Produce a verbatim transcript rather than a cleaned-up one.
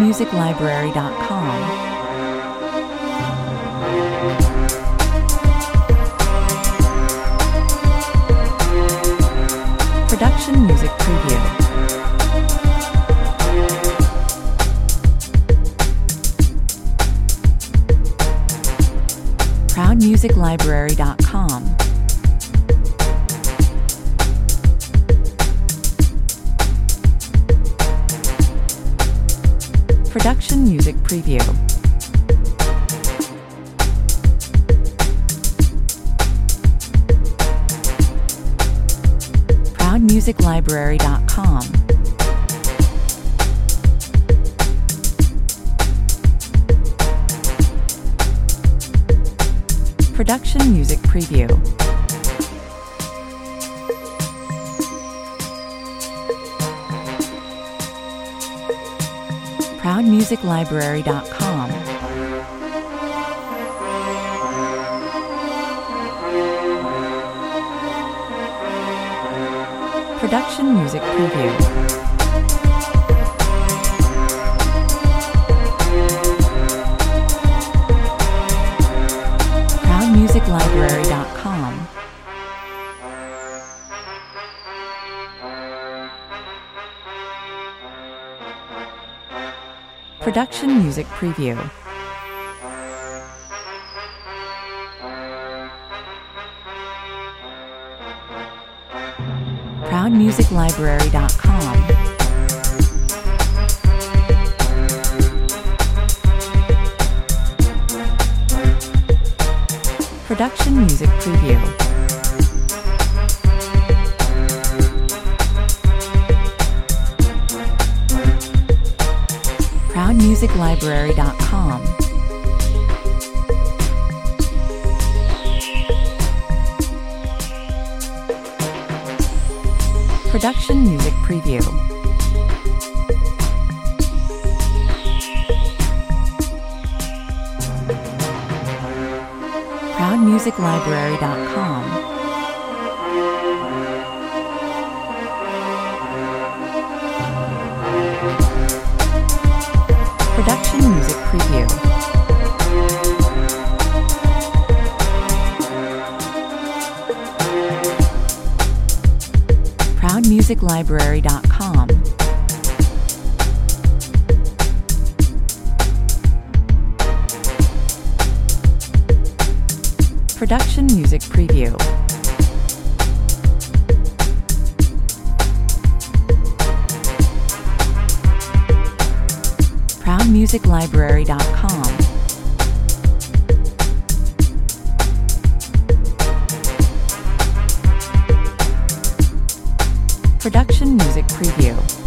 music library dot com. Production Music Preview. proud music library dot com. Production Music Preview. proud music library dot com. Production Music Preview. proud music library dot com. Production Music Preview. proud music library dot com. Production Music Preview. proud music library dot com. Production Music Preview. proud music library dot com. Production Music Preview. proud music library dot com. Production Music Preview. proud music library dot com. Production Music Preview. proud music library dot com. Production Music Preview.